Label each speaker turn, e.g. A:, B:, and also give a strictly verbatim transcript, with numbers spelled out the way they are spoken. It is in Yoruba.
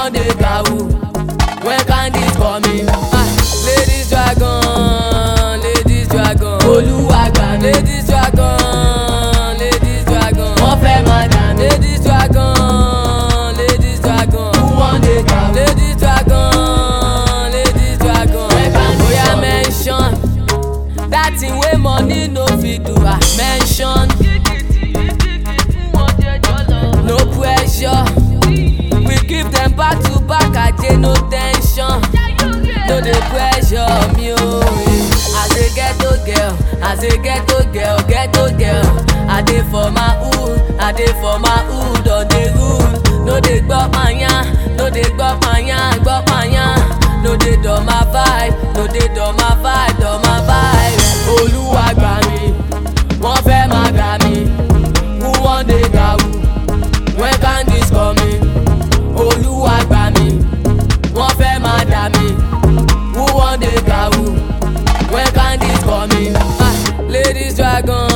A: want the gawu? When can this coming? Ah, ladies dragon, ladies dragon. Olúwa gbà mí. Ladies dragon, ladies dragon. Wọ́n fẹ́ máa dà mí. Ladies dragon, ladies dragon. Who want the gawu? Ladies dragon, ladies dragon. When can this coming? Oya mention that thing wey money no fit do. Ah, mention. No pressure. We give them back to back, I dey no tension. No dey pressure me oh. As a ghetto girl, as a ghetto girl, ghetto girl. I dey for my hood, I dey for my hood on the road. No dey gbọ́ panya, no dey gbọ́ panya, gbọ́ panya. No dey do my vibe, no dey do my vibe, do my vibe. Olúwa gbà mí, wọ́n fẹ́ máa gbà mí. Who want the gawu? When can this coming? Olúwa gbà mí, wọ́n fẹ́ máa dà mí. Who want the gawu? When can this coming? Ah, ladies dragon.